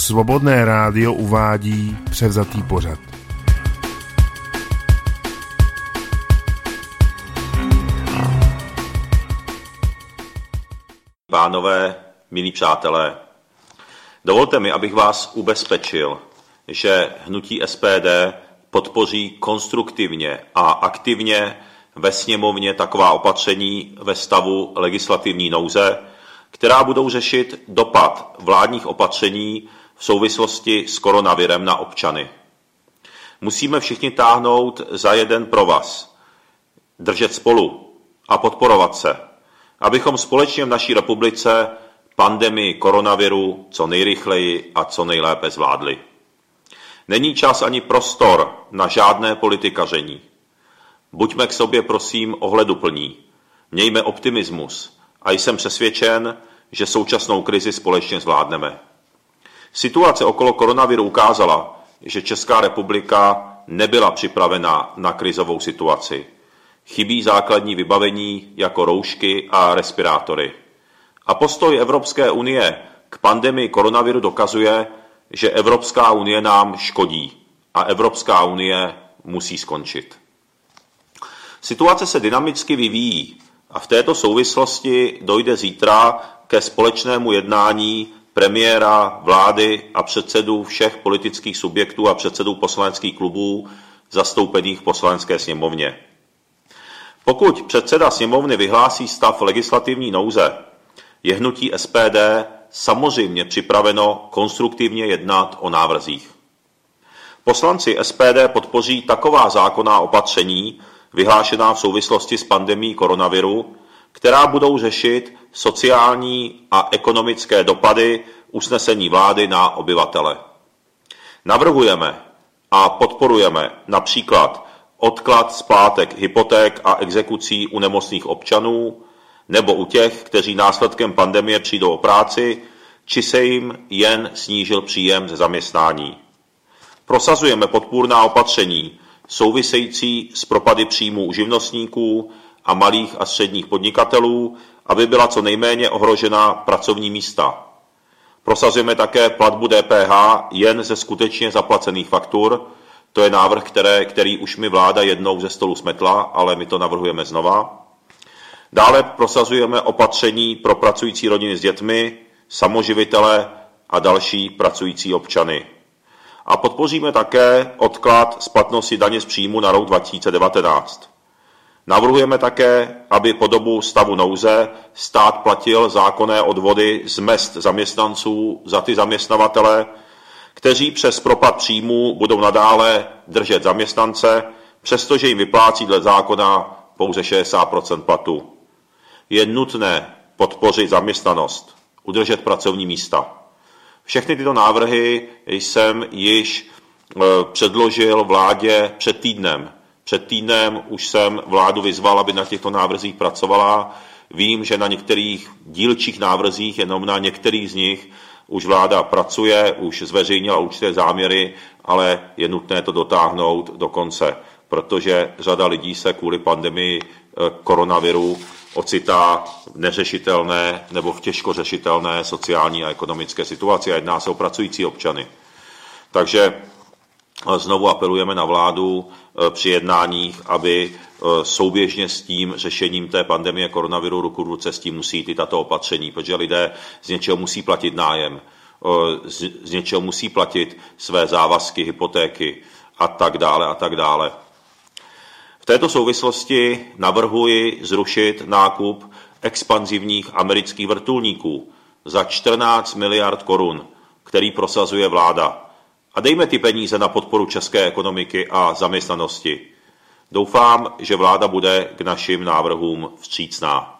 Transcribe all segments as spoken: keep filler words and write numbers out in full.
Svobodné rádio uvádí převzatý pořad. Pánové, milí přátelé, dovolte mi, abych vás ubezpečil, že hnutí S P D podpoří konstruktivně a aktivně ve sněmovně taková opatření ve stavu legislativní nouze, která budou řešit dopad vládních opatření v souvislosti s koronavirem na občany. Musíme všichni táhnout za jeden provaz, držet spolu a podporovat se, abychom společně v naší republice pandemii koronaviru co nejrychleji a co nejlépe zvládli. Není čas ani prostor na žádné politikaření. Buďme k sobě, prosím, ohleduplní. Mějme optimismus a jsem přesvědčen, že současnou krizi společně zvládneme. Situace okolo koronaviru ukázala, že Česká republika nebyla připravena na krizovou situaci. Chybí základní vybavení jako roušky a respirátory. A postoj Evropské unie k pandemii koronaviru dokazuje, že Evropská unie nám škodí a Evropská unie musí skončit. Situace se dynamicky vyvíjí a v této souvislosti dojde zítra ke společnému jednání premiéra, vlády a předsedů všech politických subjektů a předsedů poslaneckých klubů zastoupených v poslanecké sněmovně. Pokud předseda sněmovny vyhlásí stav legislativní nouze, je hnutí S P D samozřejmě připraveno konstruktivně jednat o návrzích. Poslanci S P D podpoří taková zákonná opatření, vyhlášená v souvislosti s pandemií koronaviru, která budou řešit sociální a ekonomické dopady usnesení vlády na obyvatele. Navrhujeme a podporujeme například odklad splátek hypoték a exekucí u nemocných občanů nebo u těch, kteří následkem pandemie přijdou o práci, či se jim jen snížil příjem ze zaměstnání. Prosazujeme podpůrná opatření související s propady příjmů u živnostníků a malých a středních podnikatelů, aby byla co nejméně ohrožena pracovní místa. Prosazujeme také platbu D P H jen ze skutečně zaplacených faktur. To je návrh, které, který už mi vláda jednou ze stolu smetla, ale my to navrhujeme znova. Dále prosazujeme opatření pro pracující rodiny s dětmi, samoživitele a další pracující občany. A podpoříme také odklad splatnosti daně z příjmu na rok dva tisíce devatenáct. Navrhujeme také, aby po dobu stavu nouze stát platil zákonné odvody z mezd zaměstnanců za ty zaměstnavatele, kteří přes propad příjmů budou nadále držet zaměstnance, přestože jim vyplácí dle zákona pouze šedesát procent platu. Je nutné podpořit zaměstnanost, udržet pracovní místa. Všechny tyto návrhy jsem již předložil vládě před týdnem. Před týdnem už jsem vládu vyzval, aby na těchto návrzích pracovala. Vím, že na některých dílčích návrzích, jenom na některých z nich, už vláda pracuje, už zveřejnila určité záměry, ale je nutné to dotáhnout do konce, protože řada lidí se kvůli pandemii koronaviru ocitá v neřešitelné nebo v těžko řešitelné sociální a ekonomické situaci a jedná se o pracující občany. Takže znovu apelujeme na vládu při jednáních, aby souběžně s tím řešením té pandemie koronaviru ruku v ruce s tím musí jít i tato opatření, protože lidé z něčeho musí platit nájem, z něčeho musí platit své závazky, hypotéky a tak dále a tak dále. V této souvislosti navrhuji zrušit nákup expanzivních amerických vrtulníků za čtrnáct miliard korun, který prosazuje vláda. A dejme ty peníze na podporu české ekonomiky a zaměstnanosti. Doufám, že vláda bude k našim návrhům vstřícná.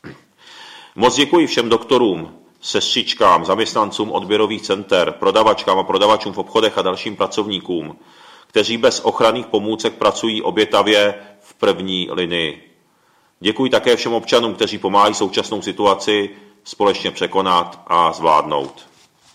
Moc děkuji všem doktorům, sestřičkám, zaměstnancům odběrových center, prodavačkám a prodavačům v obchodech a dalším pracovníkům, kteří bez ochranných pomůcek pracují obětavě v první linii. Děkuji také všem občanům, kteří pomáhají současnou situaci společně překonat a zvládnout.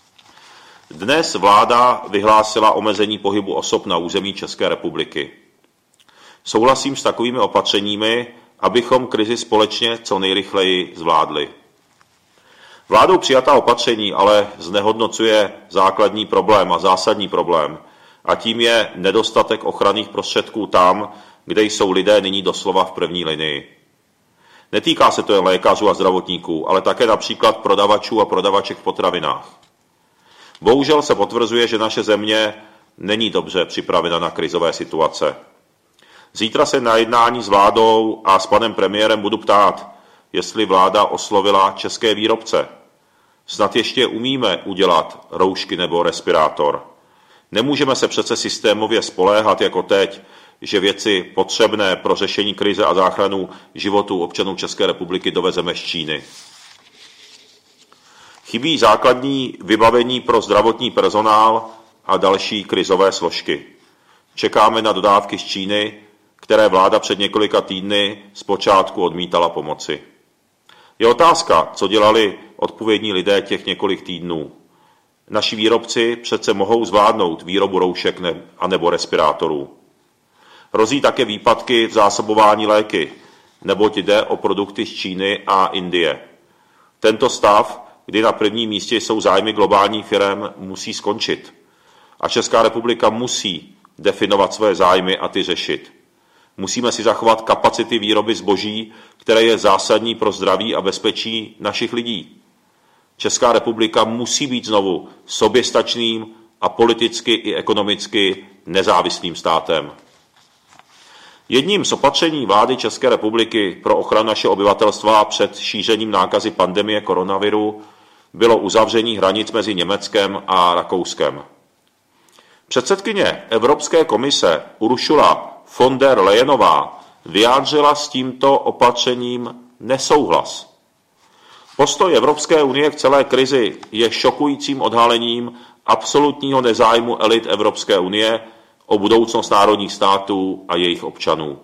Dnes vláda vyhlásila omezení pohybu osob na území České republiky. Souhlasím s takovými opatřeními, abychom krizi společně co nejrychleji zvládli. Vládou přijatá opatření ale znehodnocuje základní problém a zásadní problém, a tím je nedostatek ochranných prostředků tam, kde jsou lidé nyní doslova v první linii. Netýká se to jen lékařů a zdravotníků, ale také například prodavačů a prodavaček v potravinách. Bohužel se potvrzuje, že naše země není dobře připravena na krizové situace. Zítra se na jednání s vládou a s panem premiérem budu ptát, jestli vláda oslovila české výrobce. Snad ještě umíme udělat roušky nebo respirátor. Nemůžeme se přece systémově spoléhat jako teď, že věci potřebné pro řešení krize a záchranu životů občanů České republiky dovezeme z Číny. Chybí základní vybavení pro zdravotní personál a další krizové složky. Čekáme na dodávky z Číny, které vláda před několika týdny zpočátku odmítala pomoci. Je otázka, co dělali odpovědní lidé těch několik týdnů. Naši výrobci přece mohou zvládnout výrobu roušek ne- anebo respirátorů. Hrozí také výpadky v zásobování léky, neboť jde o produkty z Číny a Indie. Tento stav, kdy na prvním místě jsou zájmy globálních firem, musí skončit. A Česká republika musí definovat své zájmy a ty řešit. Musíme si zachovat kapacity výroby zboží, které je zásadní pro zdraví a bezpečí našich lidí. Česká republika musí být znovu soběstačným a politicky i ekonomicky nezávislým státem. Jedním z opatření vlády České republiky pro ochranu našeho obyvatelstva před šířením nákazy pandemie koronaviru bylo uzavření hranic mezi Německem a Rakouskem. Předsedkyně Evropské komise Ursula von der Leyenová vyjádřila s tímto opatřením nesouhlas. Postoj Evropské unie k celé krizi je šokujícím odhalením absolutního nezájmu elit Evropské unie o budoucnost národních států a jejich občanů.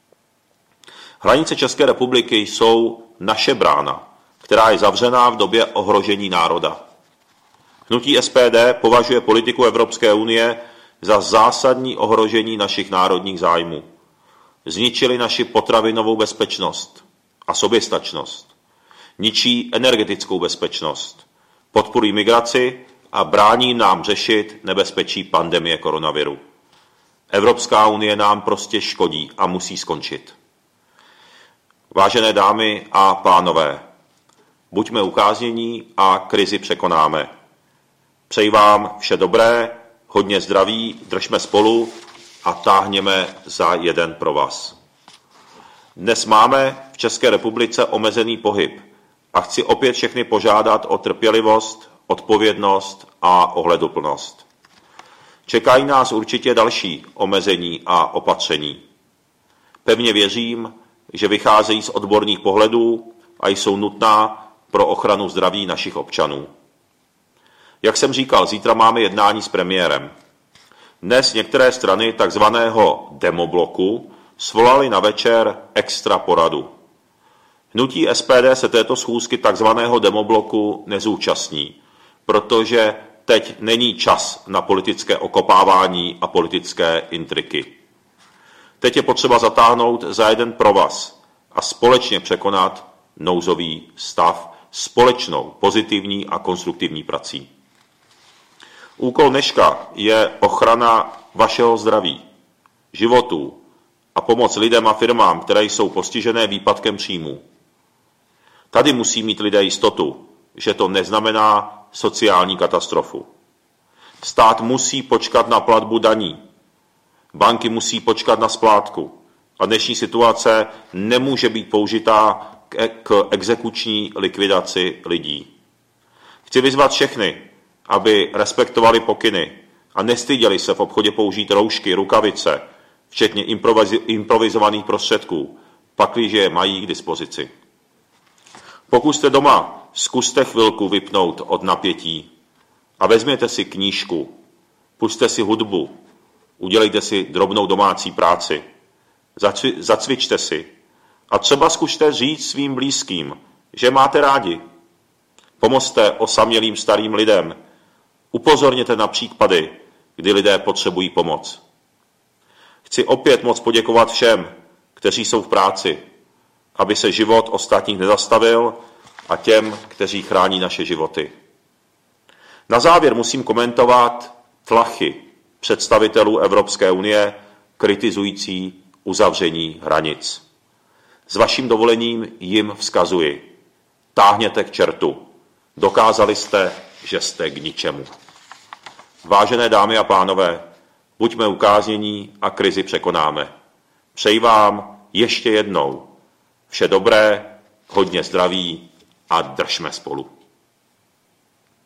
Hranice České republiky jsou naše brána, která je zavřená v době ohrožení národa. Hnutí S P D považuje politiku Evropské unie za zásadní ohrožení našich národních zájmů. Zničili naši potravinovou bezpečnost a soběstačnost. Ničí energetickou bezpečnost. Podporují migraci a brání nám řešit nebezpečí pandemie koronaviru. Evropská unie nám prostě škodí a musí skončit. Vážené dámy a pánové, buďme ukáznění a krizi překonáme. Přeji vám vše dobré, hodně zdraví, držme spolu a táhněme za jeden provaz. Dnes máme v České republice omezený pohyb a chci opět všechny požádat o trpělivost, odpovědnost a ohleduplnost. Čekají nás určitě další omezení a opatření. Pevně věřím, že vycházejí z odborných pohledů a jsou nutná pro ochranu zdraví našich občanů. Jak jsem říkal, zítra máme jednání s premiérem. Dnes některé strany takzvaného demobloku svolali na večer extra poradu. Hnutí S P D se této schůzky takzvaného demobloku nezúčastní, protože teď není čas na politické okopávání a politické intriky. Teď je potřeba zatáhnout za jeden provaz a společně překonat nouzový stav společnou pozitivní a konstruktivní prací. Úkol dneška je ochrana vašeho zdraví, životů a pomoc lidem a firmám, které jsou postižené výpadkem příjmů. Tady musí mít lidé jistotu, že to neznamená sociální katastrofu. Stát musí počkat na platbu daní. Banky musí počkat na splátku. A dnešní situace nemůže být použitá k exekuční likvidaci lidí. Chci vyzvat všechny, aby respektovali pokyny a nestyděli se v obchodě použít roušky, rukavice, včetně improvizovaných prostředků, pakliže je mají k dispozici. Pokud jste doma, zkuste chvilku vypnout od napětí a vezměte si knížku, pusťte si hudbu, udělejte si drobnou domácí práci, Zacvi, zacvičte si a třeba zkuste říct svým blízkým, že máte rádi. Pomozte osamělým starým lidem, upozorněte na případy, kdy lidé potřebují pomoc. Chci opět moc poděkovat všem, kteří jsou v práci, aby se život ostatních nezastavil a těm, kteří chrání naše životy. Na závěr musím komentovat tlachy představitelů Evropské unie kritizující uzavření hranic. S vaším dovolením jim vzkazuji: táhněte k čertu. Dokázali jste, že jste k ničemu. Vážené dámy a pánové, buďme ukáznění a krizi překonáme. Přeji vám ještě jednou vše dobré, hodně zdraví a držme spolu.